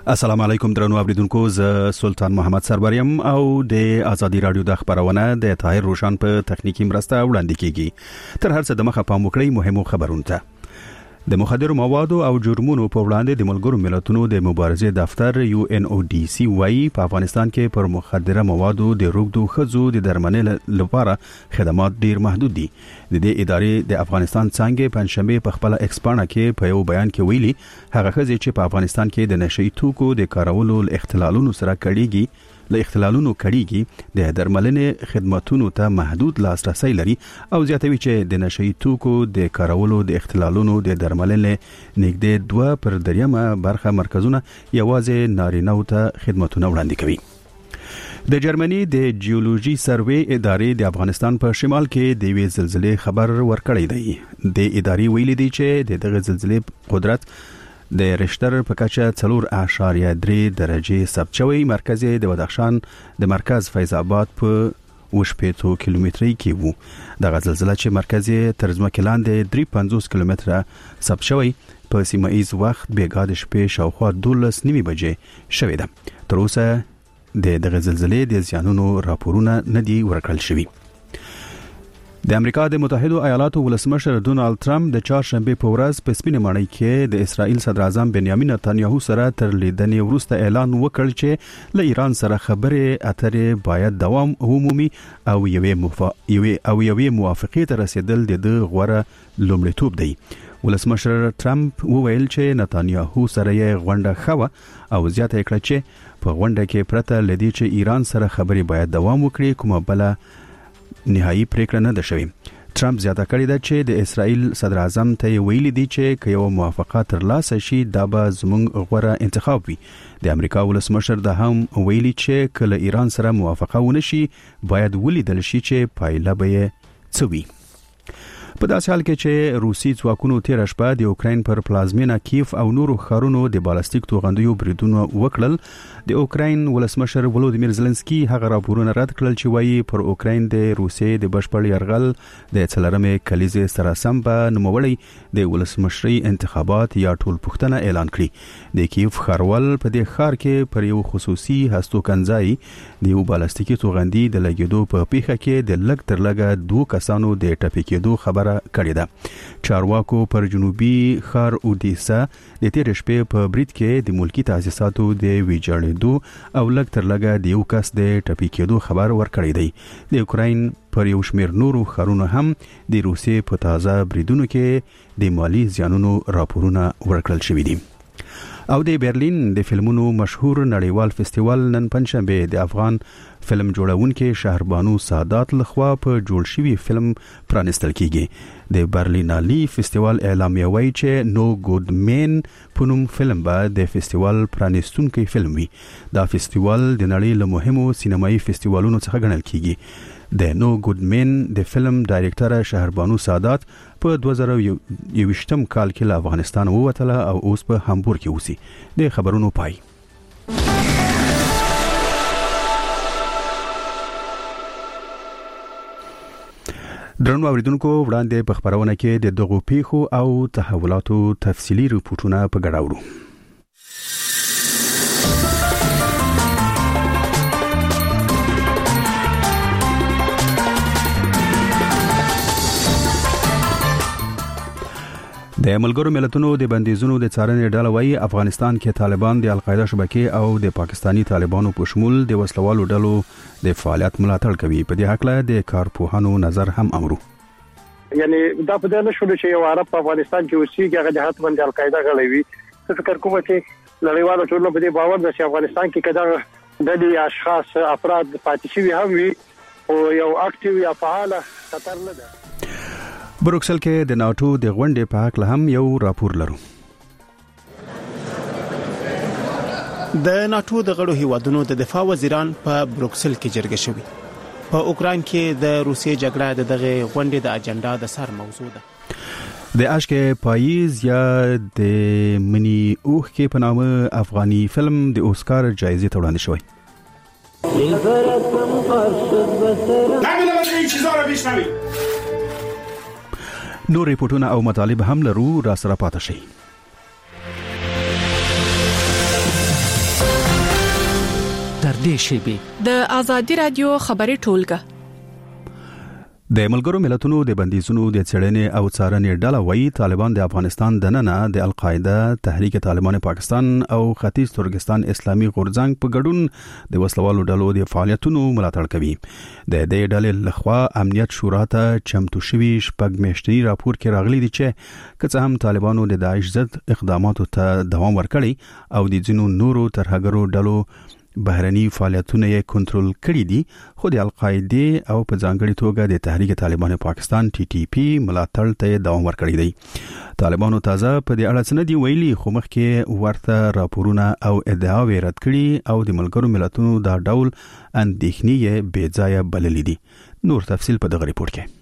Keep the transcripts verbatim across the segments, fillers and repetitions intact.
السلام علیکم درنو اوریدونکو، ز سلطان محمد سروریم او د ازادي رادیو د خبرونه د طاهر روشن په تخنیکی مرسته وړاندې کیږي. تر هر څه د مخه پام وکړئ مهمو خبرونو ته. د مخدرو موادو او جرمونو په وړاندې د ملګرو ملتونو د مبارزې دفتر یو ان او ډي سي وايي په افغانستان کې پر مخدره موادو د روغدو خزو د درملنې لپاره خدمات ډیر محدود دي. د دې ادارې د افغانستان څنګه پنځشنبه په خپل ایکسپانه کې په یو بیان کې ویلي هغه خزې چې په افغانستان کې د نشئی توکو د کارولو اختلالونو سره کړيږي له اختلالونو کړيږي د درملنې خدماتونو ته محدود لاسرسي لري او زیاتوي چې د نشئی توکو د کارولو د اختلالونو د درملنې نږدې دوه پر دریمه برخه مرکزونه یوازې نارینه ته خدماتونه وړاندې کوي. د جرمني د جیولوژي سروې ادارې د افغانستان په شمال کې د وی زلزلې خبر ورکړی دی. د ادارې ویلي دی چې دغه زلزلې قدرت د رشتر په کچه څلور اعشاریه درې درجه ثبت شوی. مرکز د بدخشان د مرکز فیض آباد په وشپېتو کیلومتري کې وو. دغه زلزلہ چې مرکز تر ځمکې لاندې درې سوه پنځوس کیلومتره ثبت شوی په سیمه ایز وخت بیګا د شپې شاوخوا دولس نیمه بجې شوې ده. تر اوسه د دغه زلزلې د زیانونو راپورونه نه دي ورکړل شوي. د امریکا د متحده ایالاتو ولسمشر ډونالد ټرمپ د چهارشنبه په ورځ په سپینه ماڼۍ کې د اسرائیل صدر اعظم بنیامین نتانیاهو سره تر لیدنې وروسته اعلان وکړ چې له ایران سره خبرې اترې باید دوام ومومي او یوې مفا... او یوې موافقې ته رسیدل د غوړه لومړیتوب دی. ولسمشر ټرمپ وویل چې نتانیاهو سره یې غونډه خو او زیاته کړه چې په غونډه کې پرته لدی چې ایران سره خبرې باید دوام وکړي کومه بل نهایی پریکړه نه ده شوې. ټرمپ زیاته کړی ده چې د اسرائیل صدر اعظم ته ویلي دی چې که یو موافقه ترلاسه شي دا به زموږ غوره انتخاب وي. د امریکا ولسمشر ده هم ویلي چې کله ایران سره موافقه ونشي باید ولیدل شي چې پایله به یې څه وي. په داسې حال کې چې روسي ځواکونو تیر شپه د اوکراین پر پلازمینه کیف او نورو ښارونو د بالستیک توغندیو بریدونه وکړل، د اوکراین ولسمشر ولودیمیر زيلنسکي هغه راپورونه رد کړل چې وایي پر اوکراین د روسیې د بشپړ یرغل د څلورمې کلیزې سره سم په نوموړی د ولسمشري انتخابات یا ټول پښتنه اعلان کړي. د کیف ښاروال په دې ښار کې پر یو خصوصي هستوګنځای د یو بالستیکي توغندي د لګیدو په پیښه کې د لګ تر لګه دوه کسانو د ټپي کېدو خبر کړی ده. چارواکو پر جنوبي ښار اودیسا د تیر شپې په برید کې د ملکی تاسیساتو د ویجاړېدو او لږ تر لږه د یو کس د ټپي کېدو خبر ورکړی دی. د اوکراین پر یو شمېر نورو ښارونو هم د روسیې په تازه بریدونو کې د مالی زیانونو راپورونه ورکړل شوي دي. او د برلین د فلمونو مشهور نړیوال فستیوال نن پنځشنبه د افغان فلم جوړونکي شهربانو سادات لخوا په جوړ شوی فلم پرانستل کیږي. د برلینالي فستیوال اعلامیه وایي چې نو ګود مین په نوم فلم به د فستیوال پرانستونکي فلم وي. دا فستیوال د نړۍ له مهمو سینمایي فستیوالونو څخه ګڼل کیږي. د نو ګود مین د فلم ډایرکټر شهربانو سادات په دوه زره یوویشتم کال کې له افغانستان ووتله او اوس په هامبورګ کې اوسي. د خبرونو پای. درنو اوریدونکو، وړاندې په خبرونه کې د دغو پیښو او تحولاتو تفصیلی ریپورتونه په ګډه وړو. د ملګرو ملتونو د بندیزونو د څارنې ډله وايي افغانستان کې طالبان د القاعده شبکې او د پاکستانی طالبانو په شمول د وسلوالو ډلو د فعالیت ملاتړ کوي. په دې حق له د کارپوهانو نظر هم امرو. یعنی دا په دې نشو چې یو عرب په افغانستان کې اوسېږي هغه جهات باندې القاعده غړوي. څه فکر کوم چې نړیوالو ټولنو په دې باور ده چې افغانستان کې کدا د دې اشخاص افراد پاتې شوي هم وي او یو اکټیو یا فعال خطر نه ده. بروکسل کې د ناتو د غونډې په حق له هم یو راپور لرو. د ناتو د غړو هیوادونو د دفاع وزیران په بروکسل کې جرګه شوي. په اوکراین کې د روسیې جګړه د دغه غونډې د اجنډا د سر موضوع ده. د اشک پاییز یا د منی اوخ کې په نامه افغاني فلم د اوسکار جایزې ته وړاندې شوی. نور ریپورتونه او مطالب هم لرو، را سره پاتې شئ. نږدې شي. د ازادي رادیو خبري ټولګه د ملګرو ملتونو د بندیزونو د څېړنې او څارنې ډله وایي طالبان د افغانستان دننه د القاعده، تحریک طالبان پاکستان او ختیځ ترکستان اسلامي غورځنګ په ګډون د وسلوالو ډلو د فعالیتونو ملاتړ کوي. د دې ډلې لخوا امنیت شورا ته چمتو شوی شپږ میاشتنی راپور کې راغلي دي چې که هم طالبانو د داعش ضد اقداماتو ته دوام ورکړي او د ځینو نورو ترهګرو ډلو بهرني فعالیتونه یې کنټرول کړي دي، خو د القاعده او په ځانګړي توګه د تحریک طالبان پاکستان ټي ټي پی ملاتړ ته دوام ورکړي دي. طالبانو تازه په دې اړه څه نه دی ویلي، خو مخکې ورته راپورونه او ادعاوې رد کړي او د ملګرو ملتونو دا ډول اندېښنې بې ځایه بللې دي. نور تفصیل په دغه ریپورت کې.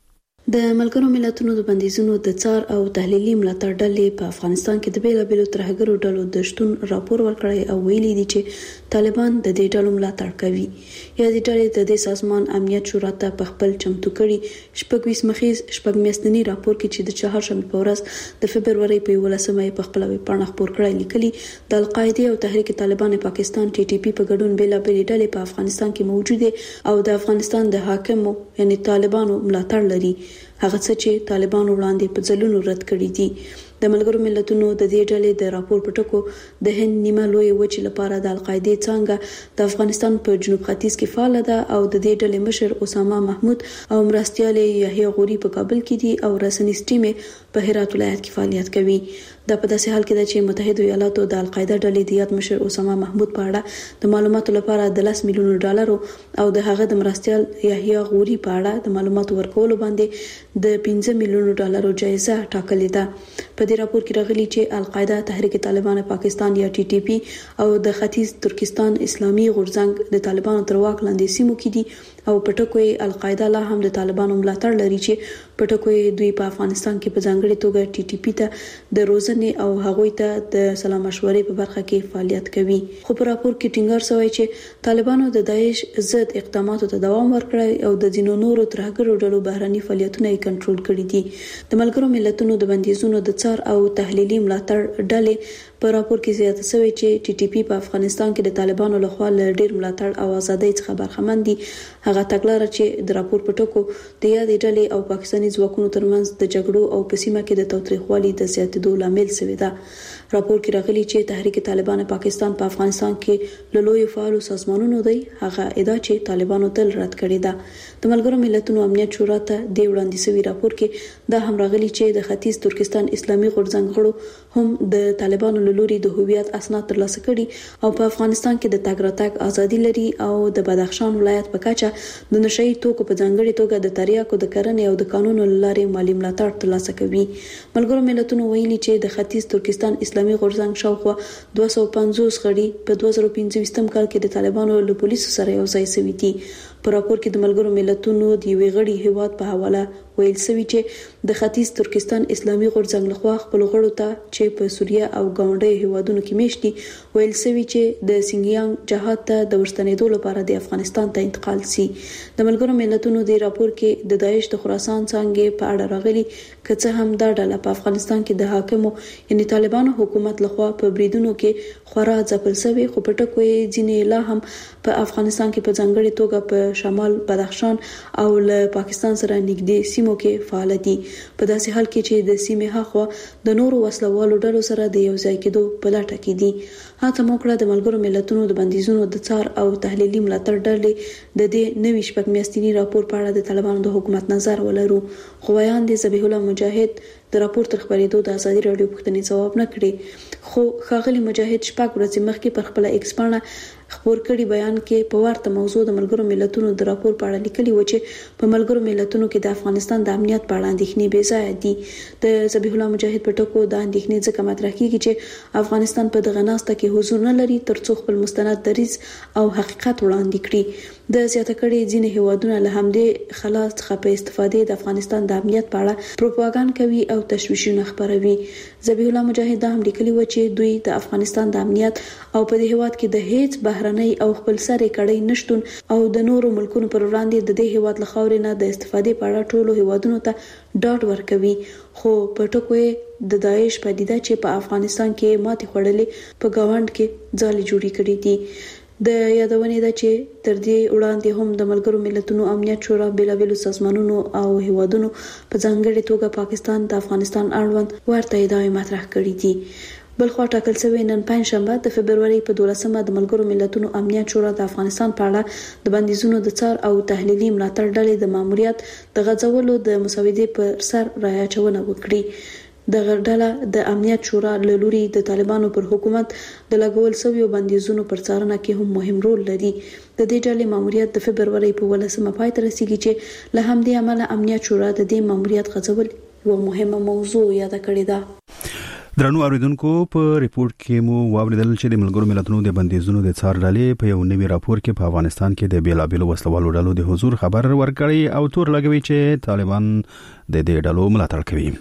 د ملګرو ملتونو د بندیزونو د څار او تحلیلي ملاتړ ډلې په افغانستان کې د بیلابیلو ترهګرو ډلو د شتون راپور ورکړی او ویلي دي چې طالبان د دې ډلو ملاتړ کوي. یا د ډلې د دې سازمان امنیت شورا ته په خپل چمتو کړي شپږ مخیز شپږ میاشتنی راپور کې چې د چهارشنبه په ورځ د فبرورۍ په یولسمه په خپل ویبپاڼه خپور کړی لیکلي د القاعده او تحریک طالبان پاکستان ټي ټي پی په ګډون بیلابیلې ډلې په افغانستان کې موجوده او د افغانستان د حاکمو یعنی طالبانو ملاتړ لري، هغه څه چې طالبانو وړاندې په ځلونو رد کړی دي. د ملګرو ملتونو د دې ډلې د راپور په ټکو د هند نیمه لوی وچې لپاره د القاعده څنګه د افغانستان په جنوب ختیځ کې فعال ده او د دې ډلې مشر اسامه محمود او مرستيال یحیی غوري په کابل کې دي او رسنیز ټیم په هرات ولایت کې فعالیت کوي. دا په داسې حال کې ده چې متحده ایالاتو د القاعده ډلې د یاد مشر اسامه محمود په اړه د معلوماتو لپاره د لس میلیون ډالر او د هغه د مرستيال یحیی غوري په اړه د معلوماتو ورکولو باندې د پنځه میلیون ډالر جایزه ټاکلې ده. په دې راپور کې راغلي چې القاعده، تحریک طالبان پاکستان یا ټي ټي پی او د ختیځ ترکستان اسلامي غورځنګ د طالبانو تر واک لاندې سیمو کې دي او په ټکو یې القاعده لا هم د طالبانو ملاتړ لري چې په ټکو یې دوی په افغانستان کې په ځانګړي توګه ټي ټي پی ته د روزنې او هغوی ته د سلام مشورې په برخه کې فعالیت کوي. خو په راپور کې ټینګار شوی چې طالبانو د داعش ضد اقداماتو ته دوام ورکړی او د ځینو نورو ترهګرو ډلو بهرني فعالیتونه یې کنټرول کړي دي. د ملګرو ملتونو د بندیزونو د څار او تحلیلي ملاتړ ډلې په راپور کې زیاته شوی چې ټي ټي پی په افغانستان کې د طالبانو لخوا له ډیر ملاتړ او ازادۍ څخه برخمن دي. هغه تګلاره چې د راپور په ټکو د یادې ډلې او پاکستاني ځواکونو ترمنځ د جګړو او په سیمه کې د تاوتریخوالي د زیاتېدو لامل شوی ده. راپور کې راغلي چې تحریک طالبان پاکستان په افغانستان کې له لوی فعالو سازمانونو دی. هغه ادعا چې طالبانو تل رد کړې ده. د ملګرو ملتونو امنیت شورا ته د وړاندې شوی راپور کې دا هم راغلي چې د ختیځ ترکستان اسلامي غورځنګ غړو هم د طالبانو له لوري د هویت اسناد ترلاسه کړي او په افغانستان کې د تګ راتګ ازادي لري او د بدخشان ولایت په کچه د نشئی توکو په ځانګړي توګه د تریاکو د کرنې او د قانونو لارې مالی ملاتړ ترلاسه کوي. ملګرو ملتونو ویلي چې د ختیځ ترکستان اسلامي غورځنګ شاوخوا دوه سوه پنځوس غړي په دوه زره پنځه کال کې د طالبانو له پولیسو سره یو ځای شوي دي. په راپور کې د ملګرو ملتونو د یوې غړي هیواد په حواله ویل شوی چې د ختیځ ترکستان اسلامي غورځنګ لخوا خپل غړو ته چې په سوریه او ګاونډي هیوادونو کې میشتي ویل شوی چې د سینګیانګ جهاد ته د ورستنېدو لپاره د افغانستان ته انتقال شي. د ملګرو ملتونو د راپور کې د داعش د خراسان څنګه په اړه راغلي که څه هم دا ډله په افغانستان کې د حاکمو یعنی طالبانو حکومت لخوا په بریدونو کې خورا ځپل شوی، خو په ټکو یې ځینې لا هم په افغانستان کې په ځانګړي توګه په شمال بدخشان او له پاکستان سره نږدې سیمو کې فعال دي. په داسې حال کې چې د سیمې هاخوا د نورو وسلوالو ډلو سره د یو ځای کېدو په لټه کې دي. هڅه موکړه د ملګرو ملتونو د بندیزونو د څار او تحلیلي ملاتړ ډلې د دې نوي شپږ میاشتني راپور په اړه د طالبانو د حکومت نظر ولرو. خو ویان دي ذبیح الله مجاهد د راپور تر خبرېدو د ازادي رادیو پوښتنې ځواب نه کړي، خو ښاغلي مجاهد شپږ ورځې مخکې پر خپل ایکس پاڼه خبر کړي بیان کې په ورته موضوع د ملګرو ملتونو د راپور په اړه لیکلي و چې په ملګرو ملتونو کې د افغانستان د امنیت په اړه اندېښنې بې ځایه دي. د ذبیح الله مجاهد په ټکو د اندېښنې ځکه مطرح کیږي چې افغانستان په دغه ناسته کې حضور نه لري ترڅو خپل مستند دریځ او حقیقت وړاندې کړي. د زیاته کړي ځینې هیوادونه له همدې خلاص څخه په استفادې د افغانستان د امنیت په اړه پروپاګاندا کوي او تشویشونه خپروي. ذبیح الله مجاهد هم لیکلي و چې دوی د افغانستان د امنیت او په دې هیواد کې د هیڅ بهرنۍ او خپل سره کړي نشټون او د نورو ملکونو پر وړاندې د دې هیواد له خاورې نه د استفادې په اړه ټولو هیوادونو ته ډاډ ورکوي. خو په ټکو د داعش پدیده چې په افغانستان کې ماتې خوړلې په گاوند کې ځالې جوړې کړې دي. د یادونې ده چې تر دې وړاندې هم د ملګرو ملتونو امنیت شورا بېلابېلو سازمانونو او هیوادونو په ځانګړې توګه پاکستان د افغانستان اړوند ورته ادعاوې مطرح کړې دي. بلخوا ټاکل شوی نن پنځشنبه د فبروري په دولسمه د ملګرو ملتونو امنیت شورا د افغانستان په اړه د بندیزونو د څار او تحلیلي ملاتړ ډلې د ماموریت د غځولو د مسودې پر سر رايچونه وکړي. د غړډاله د امنیت شورا له لوري د طالبانو پر حکومت د لګول شویو بندیزونو پر څارنه کې هم مهم رول لري. د دې ډلې ماموریت د فبروري په ولسمه پای ته رسیدي چې له همدې امله امنیت شورا د دې ماموریت غځول یو مهمه موضوع یاد کړې ده. درنو اوریدونکو په ریپورت کې مو واوریدل چې د ملګرو ملتونو د بندیزونو د څار ډلې په یو نوي راپور کې په افغانستان کې د بیلابېلو وسلوالو ډلو د حضور خبر ورکړی او تور لګوي چې طالبان د دې ډلو ملاتړ کوي.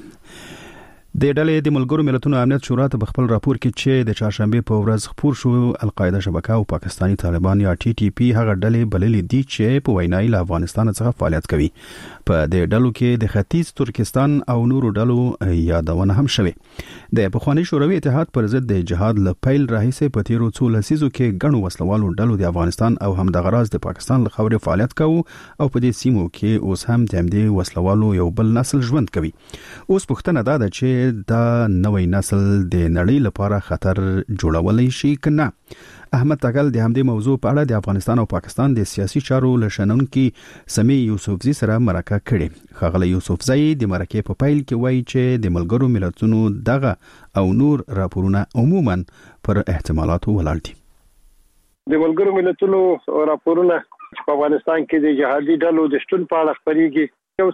د ډلې د ملګرو ملتونو امنیت شورا ته خپل راپور کې چې د چهارشنبه په ورځ خبر شو القاعده شبکه او پاکستانی طالبان یا ټي ټي پی هغه ډلې بللې دي چې په وینای له افغانستان څخه فعالیت کوي. په دې ډلو کې د ختیځ ترکستان او نورو ډلو یادونه هم شوه. د پخوانی شوروي اتحاد پر ضد د جهاد له پیل راهیسې په تیرو څو لسیزو کې ګڼو وسلوالو ډلو د افغانستان او همدغه راز د پاکستان له خاورې فعالیت کوي او په دې سیمو کې اوس هم د همدې وسلوالو یو بل نسل ژوند کوي. اوس پوښتنه ده چې دا نوې نسل د نړۍ لپاره خطر جوړولای شي کنه. احمد تاګل د همدې موضوع په اړه د افغانستان او پاکستان د سیاسي چارو لشنونکو سمي یوسفزي سره مرکه کړې. خغله یوسفزي د مرکه په پیل کې وایي چې د ملګرو ملتونو دغه او نور راپورونه عموما پر احتمالاتو ولاړ دي. د ملګرو ملتونو راپورونه په افغانستان کې د جهادي ډلو د شتون په اړه خبريږي. یو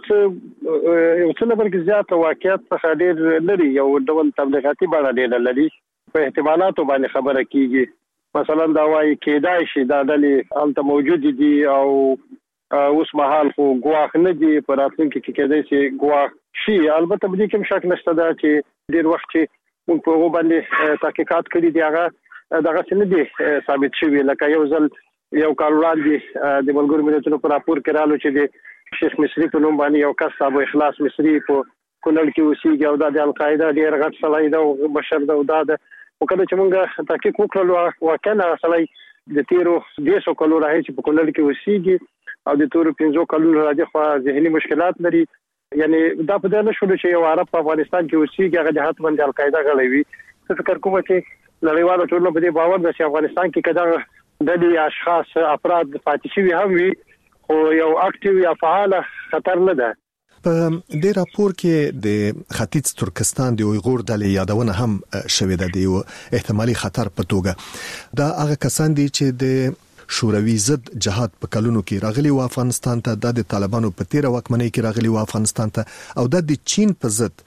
څه یو څه لبرګ زیاته واقعیت څخه ډېر لري، یو ډول تبلیغاتي بڼه ډېر لري. په احتمالاتو باندې خبره کیږي. مثلا دا وايي کېدای شي دا ډلې الته موجود دي او اوس مهال خو ګواښ نه دي، په راتلونکي کې کېدای شي ګواښ شي. البته په دې کې شک نشته دا چې ډېر وخت چې موږ په هغه باندې تحقیقات کړي دي هغه دغه څه نه دي ثابت شوي. لکه یو ځل یو کال وړاندې د ملګرو ملتونو په راپور کې رالو چې د شیخ مصری په نوم باندې یو کس ابو اخلاص مصری په کونړ کې اوسېږي او د القاعده ډېر غټ سړی دی او بشر دی او دا د وکړه چې موږ تحقیق وکړو واقعا سړی د تیرو دیسو کلو راهي چې په کونړ کې اوسېږي او د تورو پنځو کلونو راځي خو ذهني مشکلات لري. یعنی دا په دې نشو چې یو عرب په افغانستان کې اوسېږي هغه جهات باندې القاعده غړي وي. څه فکر کوم چې نړیوالو ټولنو په دې باور ده چې افغانستان کې کدا د دې اشخاص افراد پاتې شوي هم وي خو یو اکټیو یا فعال خطر نه ده. په دې راپور کې د ختیځ ترکستان د اویغور ډلې یادونه هم شوې ده د احتمالي خطر په توګه. دا هغه کسان دي چې د شوروي ضد جهاد په کلونو کې راغلي و افغانستان ته، د طالبانو په تیر واکمنۍ کې راغلي و افغانستان ته او د چین په ضد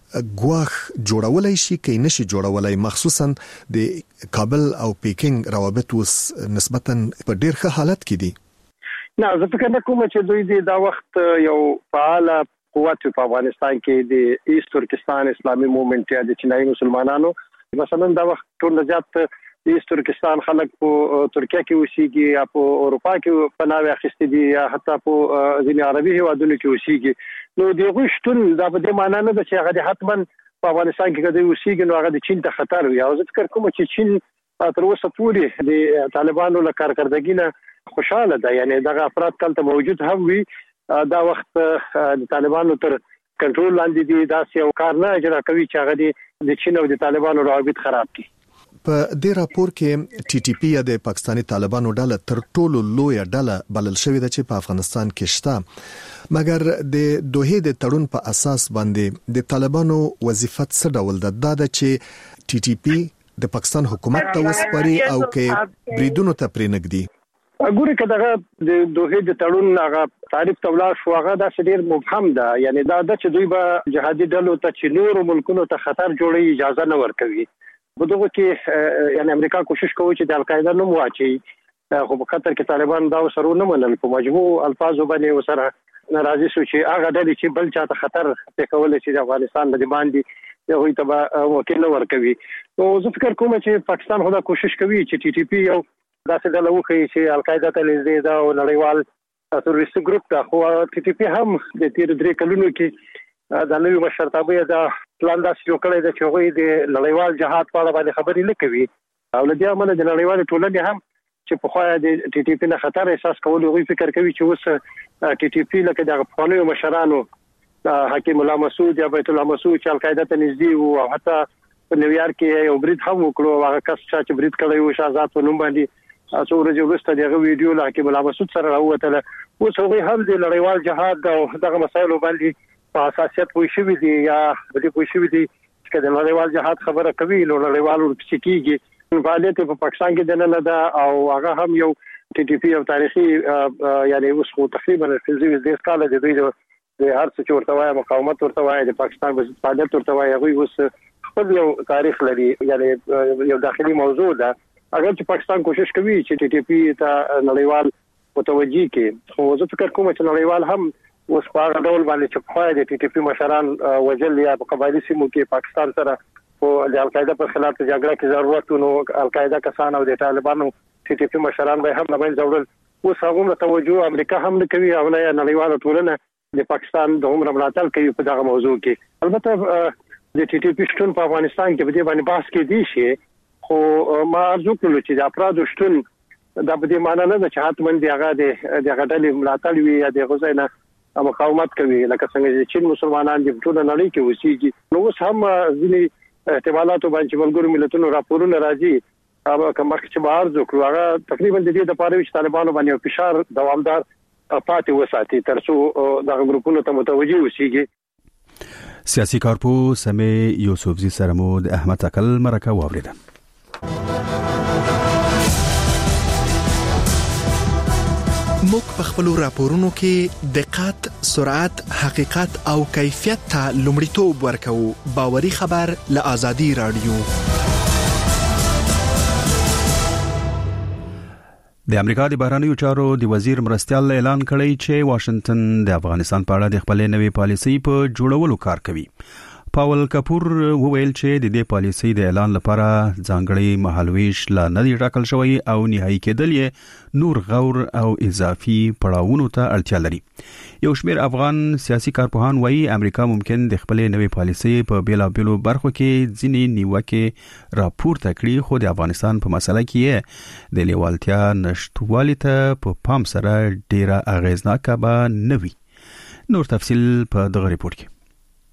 ګواښ جوړولای شي کې نشي جوړولای، مخصوصا د کابل او پیکینګ روابط اوس نسبتا په ډیر ښه حالت کې دي. نه زه فکر نه کوم چې دوی د دا وخت یو فعال قوت په افغانستان کې د ایست ترکستان اسلامي موومېنټ یا د چینایي مسلمانانو مثلا دا وخت ټول زیات د ایست ترکستان خلک په ترکیه کې اوسېږي یا په اروپا کې پناه اخیستي دي یا حتی په ځینې عربي هیوادونو کې اوسېږي. نو دغه شتون دا په دې معنی نه ده چې هغه حتما په افغانستان کې کده اوسېږي نو هغه د چین ته خطر وي. او زه فکر کوم چې چین تر اوسه پورې د طالبانو له کارکردګۍ نه خوشاله ده. یعنی دغه افراد کله موجود هم وي دا وخت د طالبانو تر کنټرول لاندې دي، دا یو کار نه اجرا کوي چې هغه د چین او د طالبانو روابط خراب کړي. په دې راپور کې ټي ټي پی یا د پاکستانی طالبانو ډله تر ټولو لوی ډله بلل شوې ده چې په افغانستان کې شته. مګر د دوه د تړون په اساس باندې د طالبانو وظیفت څه ډول ده؟ دا ده چې ټي ټي پی د پاکستان حکومت ته وسپاري او کې بریدونو ته پرېنګدي. ګوري کداغه د دوه د تړون هغه تعریف تولا شو هغه د ډیر مبهم ده. یعنی دا د چې دوی به جهادي ډلو ته چې نور ملکونو ته خطر جوړي اجازه نه ورکوي. په دغه کې یعنی امریکا کوشش کوي چې د القاعده نوم واچي، خو په قطر کې طالبان دا سره نه منل. په مجموع الفاظ باندې وسره ناراضي شو چې هغه ډلې چې بل چاته خطر ته کول چې د افغانستان د باندې یو ته وکیل ورکوي. نو زه فکر کوم چې پاکستان خدا کوشش کوي چې ټي ټي پی یو داسې ډله وکړي چې القاعده ته نږدې ده او نړیوال تروریستي ګروپ ده. خو ټي ټي پی هم د تیر درې کلونو کې د نوې مشرتابه د پلان داسې جوړ کړی دی چې هغوی د نړیوال جهاد په اړه باندې خبرې نه کوي او له دې امله د نړیوال ټولنې هم چې په خوا د ټي ټي پی نه خطر احساس کول غوي فکر کوي چې اوس ټي ټي پی لکه د افغاني مشرانو حکیم الله مسعود یا بیت الله مسعود چې القاعده ته نږدې وو او حتی په نیویارک کې یو برید هم وکړو هغه کس چې برید کړی و شهزاد په نوم باندې څو ورځې وروسته دغه ویډیو له حکیم الله مسعود سره راووتله اوس هغه هم د لړیوال جهاد او دغه مسایلو باندې په حساسیت پوه شوی دي یا بلې پوه شوی دي چې د لړیوال جهاد خبره کوي نو لړیوال ورپسې کېږي فعالیت په پاکستان کې د نه ده او هغه هم یو ټي ټي پی او تاریخي یعنی اوس خو تقریبا فزیوي د سکاله د دوی د هر څه چې ورته وایي مقاومت ورته وایي د پاکستان په فعالیت ورته وایي هغه اوس خپل یو تاریخ لري یعنی یو داخلي موضوع ده اگر چې پاکستان کوشش کوي چې ټي ټي پی ته نړیوال متوجي کې خو زه فکر کوم چې نړیوال هم اوس په هغه ډول باندې چې په د ټي ټي پی مشران وجل یا په قبایلی سیمو کې پاکستان سره او د القاعده پر خلاف جګړه کې ضرورت نو القاعده کسان او د طالبانو ټي ټي پی مشران به هم نه ځوړل اوس هغه توجه امریکا هم نه کوي او نه نړیوال ټولنه د پاکستان د عمر ملاتړ کوي په دغه موضوع کې البته د ټي ټي پی شتون په افغانستان کې په دې باندې بحث کې دي شي خو ما ارزو کړل چې د افراد شتون د بده معنی نه چې حتمن دی هغه د غډلې ملاتړ وي یا د غزاینه مقاومت کوي لکه څنګه چې چین مسلمانان د ټول نړۍ کې اوسېږي نو اوس هم ځینې احتمالات باندې ملګرو ملتونو راپورونه راځي هغه کوم چې بهر ځکو هغه تقریبا د دې د پاره چې طالبانو باندې فشار دوامدار پاتې وساتي ترڅو د ګروپونو ته متوجي وسیږي سیاسي کارپو سمي یوسفزي سرمود احمد اکل مرکه واوریده موږ په خپل راپورونو کې دقت، سرعت، حقیقت او کیفیت ته لومړیتوب ورکوو. باوري خبر له آزادي رادیو. د امریکا د بهرنیو چارو د وزیر مرستیال اعلان کړی چې واشنگټن د افغانستان په اړه د خپل نوې پالیسۍ په جوړولو کار کوي. پاول کپور وویل چې د دې پالیسۍ د اعلان لپاره ځانګړي مهالويش لا نه دی ټاکل شوی او نهایی کېدل یې نور غور او اضافي پړاوونو ته اړتیا لري. یو شمېر افغان سیاسي کارپوهان وایي امریکا ممکن د خپل نوې پالیسۍ په بیلابېلو برخو کې ځینې نیوکې راپورته کړي خو د افغانستان په مسله کې د لیوالتیا نشټوالي ته په پام سره ډیره اغیزناکه به نه وي. نور تفصیل په دغه ریپورت کې.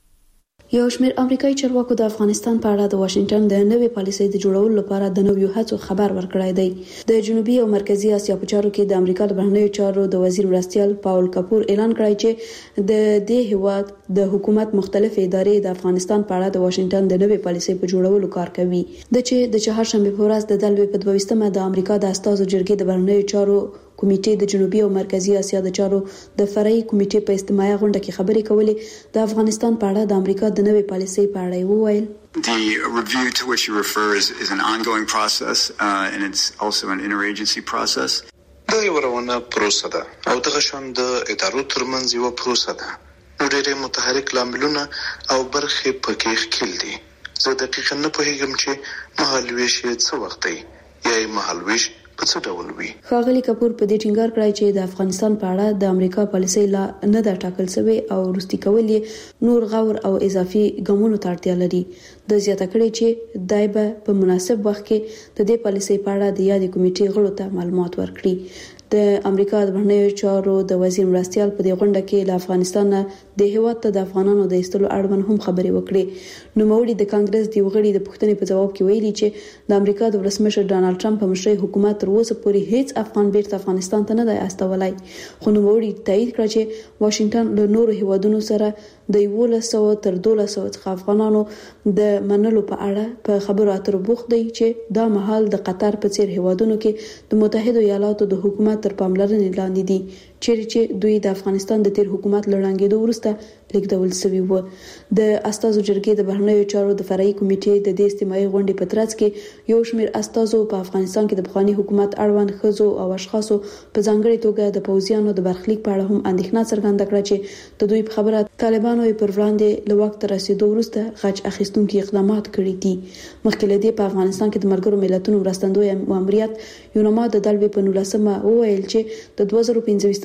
یو شمېر امریکایي چارواکو د افغانستان په اړه د واشنگټن د نوې پالیسۍ د جوړولو لپاره د نویو هڅو خبر ورکړی دی. د جنوبي او مرکزی اسیا په چارو کې د امریکا د بهرنیو چارو د وزیر مرستیال پاول کپور اعلان کړی چې د دې هیواد د حکومت مختلف ادارې د افغانستان په اړه د واشنگټن د نوې پالیسۍ په جوړولو کار کوي. د چې د چهارشنبه په ورځ د دلوي په دویستمه د امریکا د استازو جرګې د بهرنیو چارو کمیټې د جنوبي او مرکزی اسیا د چارو د فرعي کمیټې په اجتماعي غونډه کې خبرې کولې. د افغانستان په اړه د امریکا د نوې پالیسۍ په اړه وویل. The review to which you refer is, is an ongoing process uh, and it's also an interagency process. دا یو روانه پروسه ده او دغه شان د ادارو ترمنځ یو پروسه ده. نو ډېر متحرک لاملونه او برخې پکې ښکېل دي. زه دقیقاً نه پوهیږم چې مهالویش څه وخت دی یا مهالویش په څه ډول وي. ښاغلي کپور په دې ټینګار کړی چې د افغانستان په اړه د امریکا پالیسۍ لا نه ده ټاکل شوې او وروستي کول یې نور غور او اضافي ګامونو ته اړتیا لري. د زیاته کړی چې دای به په مناسب وخت کې د دې پالیسۍ په اړه د یادې کمیټې غړو ته معلومات ورکړي. د امریکا د بهرنیو چارو د وزیر مرستیال په دې غونډه کې له افغانستان د هیواد ته د افغانانو د ایستلو اړوند هم خبرې وکړې. نو موري د کانګرس دی وغړي د پښتنې په جواب کې ویلي چې د امریکا د ولسمشر ډانلډ ټرمپ په مشرۍ حکومت تر اوسه پورې هیڅ افغان بیرته افغانستان ته نه دی استولای. خو نو موري تایید کړ چې واشنگټن له نورو هیوادونو سره د یولس سوه تر دولس سوه څخه افغانانو د منلو په اړه په خبرو اترو بوخت دی چې دا مهال د قطر په څیر هیوادونو کې د متحده ایالاتو د حکومت تر پاملرنې لاندې دي چیرې چې دوی د افغانستان د تیر حکومت لړانګېدو وروسته لیکدول شوی و. د استازو جرګې د بهرنیو چارو د فرعي کمیټې د دې اجتماعي غونډې په ترڅ کې یو شمېر استازو په افغانستان کې د بخوانی حکومت اړوند ښځو او اشخاصو په ځانګړي توګه د پوځیانو د برخلیک په اړه هم اندېښنه څرګنده کړه چې د دوی په خبره طالبانو پر وړاندې له وخت رسیدو وروسته غچ اخیستونکي اقدامات کړي دي. مخکې له دې په افغانستان کې د ملګرو ملتونو مرستندوی ماموریت یونما د دلوي په نولسمه وویل چې د دوه زره پنځه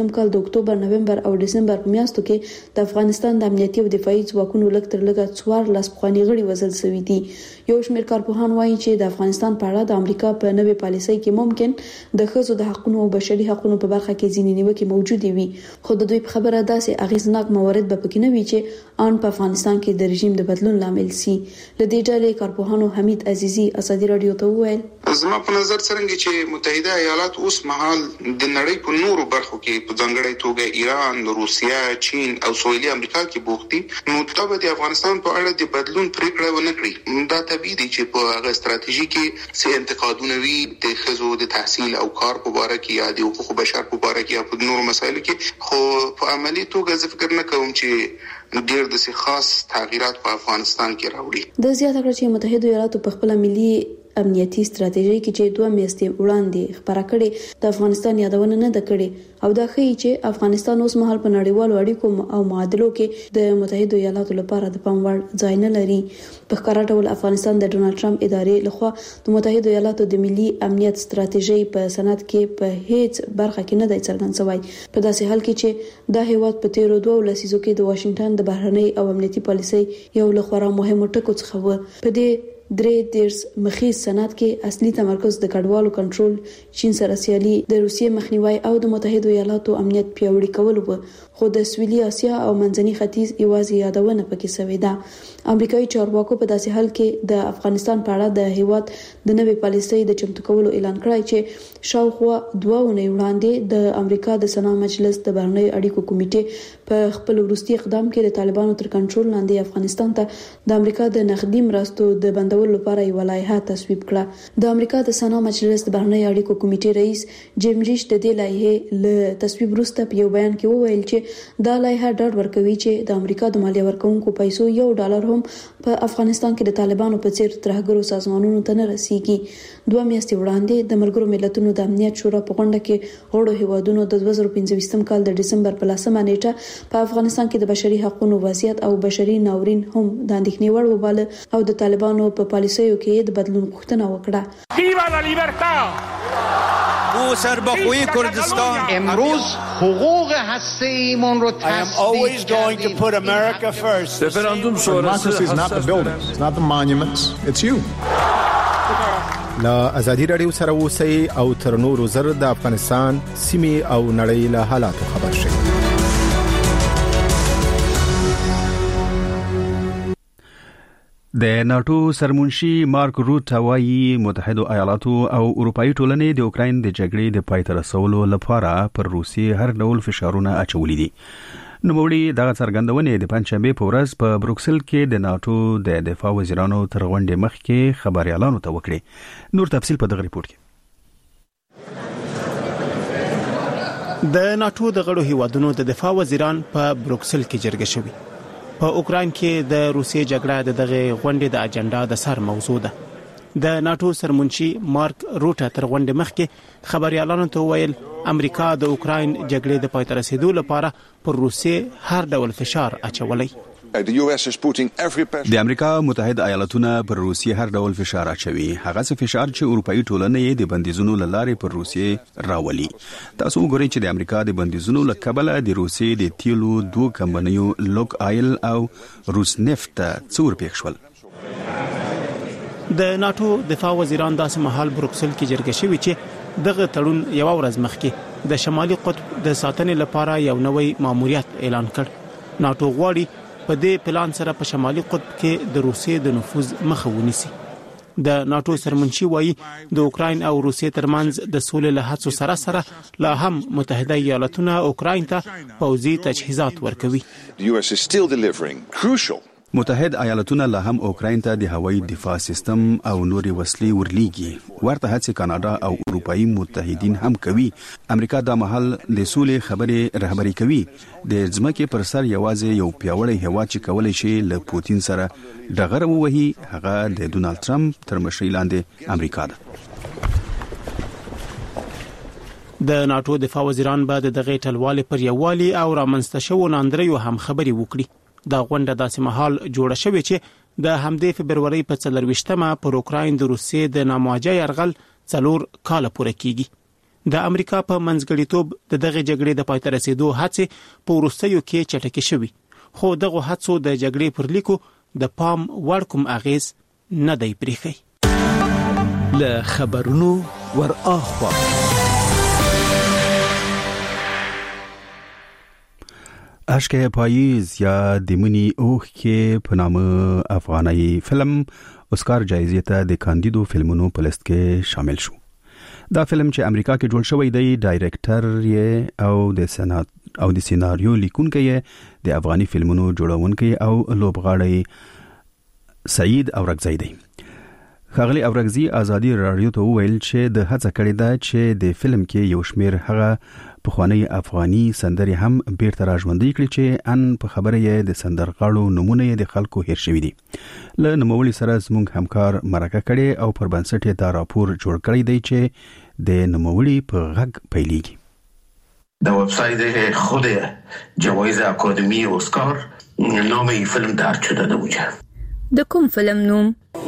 ویشتم کال د اکتوبر، نومبر او دسمبر په میاشتو کې د افغانستان د امنیتي او دفاعي ځواکونو لږ تر لږه څوار لاس پخواني غړي وژل شوي دي. یو شمېر کارپوهان وایي چې د افغانستان په اړه د امریکا په نوې پالیسۍ کې ممکن د ښځو د حقوقو او بشري حقوقو په برخه کې ځینې نیوکې موجودې وي، خو د دوی په خبره داسې اغیزناک موارد به پکې نه وي چې ان په افغانستان کې د رژیم د بدلون لامل شي. لدې ډلې کارپوهانو حمید عزیزي ازادي رادیو ته وویل: زما په نظر څرنګه چې متحده ایالات اوس مهال د نړۍ په نورو برخو کې په ځانګړي توګه ایران، روسیه، چین او سویلي امریکا کې بوخت دي، نو دا به د افغانستان په اړه د بدلون پریکړه ونه کړي. دا طبیعي دي چې په هغه ستراتیژي کې څه انتقادونه وي د ښځو د تحصیل او کار په اړه کې یا د حقوقو بشر په اړه کې یا په نورو مسایلو کې، خو په عملي توګه زه فکر نه کوم چې ډېر د خاص تغیرات په افغانستان کې راوړي. د زیاته کړ چې متحده ایالاتو په خپل ملي امنیتي ستراتیژي کې چې دوه میاشتې وړاندې خبره کړې د افغانستان یادونه نه ده کړې، او دا ښیي چې افغانستان اوس مهال په نړیوالو اړیکو او معادلو کې د متحده ایالاتو لپاره د پام وړ ځای نه لري. په ښکاره ډول افغانستان د ډونالد ټرمپ ادارې لخوا د متحده ایالاتو د ملي امنیت ستراتیژي په سند کې په هیڅ برخه کې نه دی څرګند شوی، په داسې حال کې چې دا هیواد په تیرو دوه لسیزو کې د واشنگټن د بهرنۍ او امنیتي پالیسۍ یو له خورا مهمو ټکو څخه و. په دې درې دیرش مخیز سند کې اصلي تمرکز د کډوالو کنټرول، چین سره سیالي، د روسیې مخنیوي او د متحده ایالاتو امنیت پیاوړي کول وو، خو د سویلي اسیا او منځني ختیځ یوازې یادونه پکې شوې ده. امریکایي چارواکو په داسې حال کې د افغانستان په اړه د هیواد د نوې پالیسۍ د چمتو کولو اعلان کړی چې شاوخوا دوه اونۍ وړاندې د امریکا د سنا مجلس د بهرنۍ اړیکو کمیټې په خپل وروستي اقدام کې د طالبانو تر کنټرول لاندې افغانستان ته د امریکا د نقدي مرستو د بندولو لپاره یو لایحه تصویب کړه. د امریکا د سنا مجلس د بهرنۍ اړیکو کمیټې رئیس جیم ریش د دې لایحې له تصویب وروسته په یو بیان کې وویل چې دا لایحه ډاډ ورکوي چې د امریکا د مالیه ورکوونکو پیسو یو ډالر هم په افغانستان کې د طالبانو په څیر ترهګرو سازمانونو ته نه رسیږي. دوه میاشتې وړاندې د ملګرو ملتونو د امنیت شورا په غونډه کې غړو هیوادونو د دوه زره پنځه کال د دسمبر په لسمه نیټه په افغانستان کې د بشري حقوقو وضعیت او بشري ناورین هم د اندېښنې وړ وباله او د طالبانو په پالیسیو کې د بدلون غوښتنه وکړه. ویوا لا لیبرتا او سربخوی کردستان امروز حقوق هسته‌ایمون رو تصدیق کردیم. I am always going to put America first. Referendum democracy is not the buildings, it's not the monuments, it's you. لا ازادي رادیو سره اوسئ او تر نورو زر د افغانستان سیمې او نړۍ له حالاتو خبر شئ. د ناتو سرمنشي مارک روت وايي متحده ایالاتو او اروپאי ټولنې د اوکراین د جګړې د پای ته رسولو لپاره پر روسیې هر ډول فشارونه اچولي دي. نوموړي دغه څرګندونې د پنځشنبه په ورځ په بروکسل کې د ناتو د دفاع وزیرانو تر غونډې مخکې خبريالانو ته وکړي. نور تفصيل په دغه ریپورت کې. د ناتو د غړو هیوادونو د دفاع وزیران په بروکسل کې جرګه شوي. په اوکراین کې د روسیې جګړه د دغه غونډې د اجنډا د سر موضوع ده. د ناتو سرمنشي مارک روټ تر غونډې مخکې خبريالانو ته ویل امریکا د اوکراین جګړې د پای ته رسیدو لپاره پر روسیې هر ډول فشار اچولای. د امریکا متحده ایالاتونه پر روسیې هر ډول فشار اچوي، هغه څه فشار چې اروپאי ټولنې د بندیزونو لارې پر روسیې راولي. تاسو وګورئ چې د امریکا د بندیزونو لکبله د روسیې د تیلو دوه کمپنیو لوک آیل او روس نفت څور پېښ شول. د ناتو دفاع وزیران داسې مهال بروکسل کې جرګه شوي چې دغه تړون یو ورځ مخکې د شمالي قطب د ساتنې لپاره یو نوې ماموریت اعلان کړ. ناتو غواړي په دې پلان سره په شمالي قطب کې د روسیې د نفوذ مخه ونیسي. د ناتو سرمنشي وایي د اوکراین او روسیې ترمنځ د سولې له هڅو سره سره لا هم متحده ایالاتونه اوکراین ته پوځي تجهیزات ورکوي. متحد ایالاتونه لا هم اوکراین ته د هوایي دفاع سیستم او نوري وسلې ورلیږي. ورته هڅې کاناډا او اروپאי متحدین هم کوي. امریکا د محل د سولې خبرې رهبری کوي. د ځمکې پر سر یوازې یو پیاوړی هیواد چې کولای شي له پوتین سره ډغره ووهي هغه د ډونالد ټرمپ تر مشرۍ لاندې امریکا ده. د ناتو دفاع وزیران به د دغه ټلوالې پر یووالي او رامنځته شوو ناندریو هم خبري وکړي. دا غونډه داسې مهال جوړه شوې چې د همدې فبرورۍ په څلرويشتمه پر اوکراین د روسیې د نامواجه يرغل څلور کال پوره کیږي. د امریکا په منځګړیتوب د دغه جګړې د پای ته رسیدو هڅې په وروستیو کې چټکې شوې، خو دغه هڅو د جګړې پر لیکو د پام وړ کوم اغیز نه دی پرېښی. له خبرونو ور اخوا اشک پاییز یا د منی اوخ کې په نامه افغاني فلم اسکار جایزې ته د کاندیدو فلمونو په لیست کې شامل شو. دا فلم چې امریکا کې جوړ شوی دی، ډایریکټر یې او د سنات او د سیناریو لیکونکی یې د افغاني فلمونو جوړونکی او لوبغاړی سعید اورکزی دی. ښاغلی اورکزی ازادي رادیو ته وویل چې د هڅه کړې ده چې د فلم کې یو شمیر هغه پخوانی افغاني سندرې هم بیرته راژوندۍ کړي چې ان په خبره یې د سندرغاړو نمونه یې د خلکو هیر شوي دي. له نوموړي سره زموږ همکار مرکه کړې او پر بنسټ یې دا راپور جوړ کړی دی چې د نوموړي په غږ پیلېږي. در وبسایت خود جوایز اکادمی اسکار نام این فیلم درج شده نبوده. د کوم فیلم نوم؟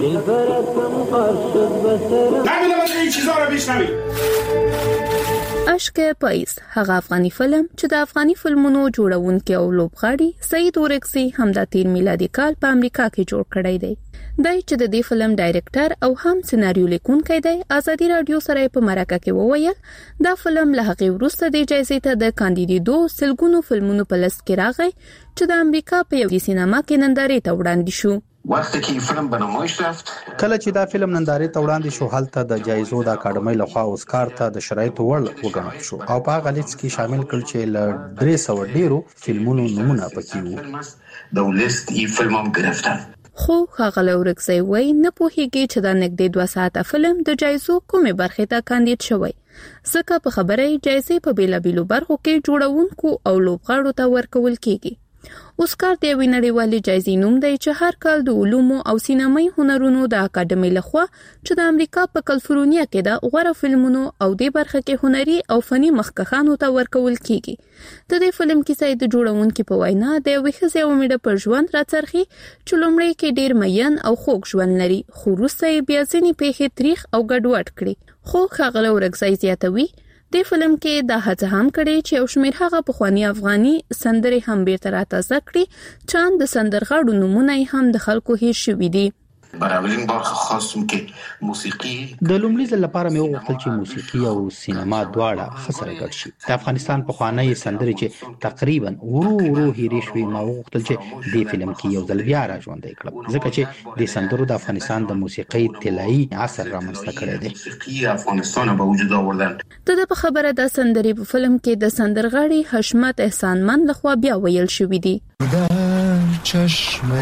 اشک پاییز هغه افغاني فلم چې د افغاني فلمونو جوړونکي او لوبغاړي سعید اورکزی هم د تیر میلادي کال په امریکا کې جوړ کړی دی. دای چې د دې فلم ډایریکټر او هم سیناریو لیکونکی دی، ازادي رادیو سره په مرکه کې وویل دا فلم له هغې وروسته د جایزې ته د کاندیدېدو سلګونو فلمونو په لیست کې راغی چې د امریکا په یوه سینما کې نندارې ته وړاندې شو. وقتی که این فیلم به نمایش رفت، کله چې دا فلم نندارې ته وړاندې شو، هلته د جایزو د اکاډمۍ لخوا اسکار ته د شرایطو وړ وګڼل شو او په هغه لیست کې شامل کړل چې له درې سوه ډیرو فلمونو نومونه پکې وو. د لیست این فلم هم گرفتن. خو ښاغلی اورکزی وایي نه پوهیږي چې دا نږدې دوه ساعته فلم د جایزو کومې برخې ته کاندید شوی، ځکه په خبره یې جایزې په بیلابیلو برخو کې جوړونکو او لوبغاړو ته ورکول کیږي. اسکار د یوې نړیوالې جایزې نوم دی چې هر کال د علومو او سینمایي هنرونو د اکاډمۍ لخوا چې د امریکا په کالیفورنیا کې د غوره فلمونو او د برخه کې هنري او فني مخکښانو ته ورکول کیږي. د دې فلم کیسه د جوړونکي په وینا د یوې ښځې او میړه پر ژوند راڅرخي چې لومړی کې ډیر مین او خوږ ژوند لري، خو وروسته یې بیا ځینې پیښې تریخ او ګډوډ کړي. خو ښاغلی اورکزی زیاتوي د فلم کې دا هڅه هم کړې چې یو شمېر هغه پخواني افغاني سندرې هم بیرته راتازه کړي چې د سندرغاړو نومونه یې هم د خلکو هیر شوي دي. برابرین برخه خاصم کې موسیقي د لومړي ځل لپاره مې وغوښتل چې موسیقي او سینما دواړه ښه سره ګډ شي. د افغانستان پخوانۍ سندرې چې تقریبا ورو ورو هېرې شوې، ما وغوښتل چې دې فلم کې یو ځل بیا راژوندی کړم، ځکه چې د سندرو د افغانستان د موسیقۍ طلایي عصر رامنځته کړی دی. موسیقي افغانستان به وجود آوردن. د په خبره د سندرې په فلم کې د سندرغاړي حشمت احسانمند لخوا بیا ویل شوي دي. در چشم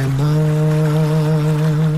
من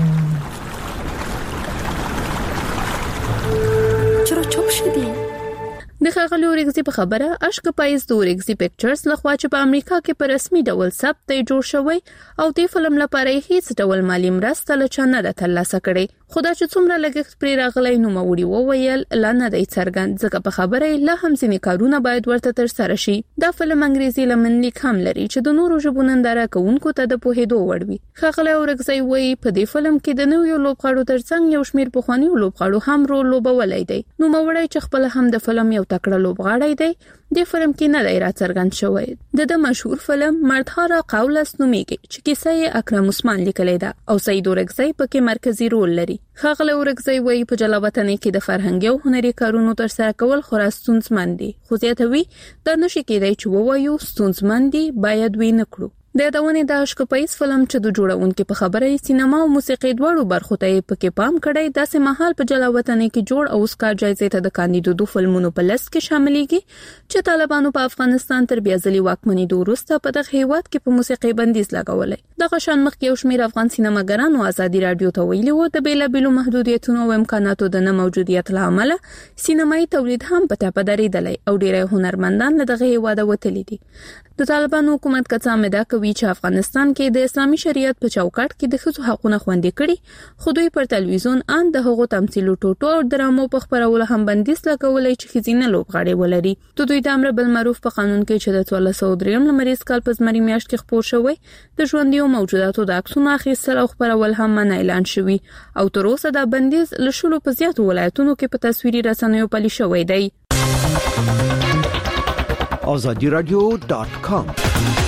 چرا چوب شدی؟ د ښاغلي اورکزي په خبره اشک پاییز د اورکزي پکچرز لخوا چې په امریکا کې په رسمي ډول ثبت دی جوړ شوی او د فلم لپاره هیڅ ډول مالی مرسته له چا نه ده ترلاسه کړې. خو دا چې څومره لګښت پرې راغلی نوموړي وویل لا نه دی څرګند، ځکه په خبره یې لا هم ځینې کارونه باید ورته ترسره شي. دا فلم انګریزي لمنلیک هم لري چې د نورو ژبو ننداره کوونکو ته د پوهېدو وړ وي. ښاغلی اورکزی وایي په دې فلم کې د نویو لوبغاړو ترڅنګ یو شمېر پخوانیو لوبغاړو هم رول لوبولی دی. نوموړی چې خپله هم د فلم یو تکړه لوبغاړی دی، د فلم کې نه دی راڅرګند شوی. د د مشهور فلم مردها قولس نومیږي چې کیسه یې اکرم عثمان لیکلې ده او سعید اورکزی پکې مرکزی رول لري. ښاغلی اورکزی وایي په جلاوطنۍ کې د فرهنګي او هنري کارونو ترسره کول خورا ستونزمن دي، خو زیاتوي دا نشي کېدای چې ووایو ستونزمن دي باید وی نه کړو. د یادونې د اشک پاییز فلم چې د جوړونکي په خبره یې سینما او موسیقي دواړو برخو ته یې پکې پام کړی، داسې مهال په جلاوطنۍ کې جوړ او اسکار جایزې ته د کاندیدو فلمونو په لیست کې شاملېږي چې طالبانو په افغانستان تر بیا ځلې واکمنېدو وروسته په دغه هېواد کې په موسیقي بندیز لګولی. دغه شان مخکې یو شمېر افغان سینماګرانو ازادي راډیو ته ویلي وو د بېلابېلو محدودیتونو او امکاناتو د نه موجودیت له امله سینمایي تولید هم په ټپه درېدلی او ډېری هنرمندان له دغه هېواده وتلي دي. د طالبانو حکومت که څه هم ادعا کوي چې افغانستان کې د اسلامي شریعت په چوکاټ کې د ښځو حقونه خوندي کړي، خو دوی پر تلویزیون ان د هغو تمثیلو ټوټو او ډرامو په خپرولو هم بندیز لګولی چې ښځینه لوبغاړې ولري. د دوی د امر بالمعروف په قانون کې چې د څوارلس سوه درېیم لمریز کال په زمري میاشت کې خپور شوی، د ژوندیو موجوداتو د عکسونو اخیستل او خپرول هم منع اعلان شوي او تر اوسه دا بندیز له شلو په زیاتو ولایتونو کې په تصویري رسنیو پلی شوی دی. azadi radio dot com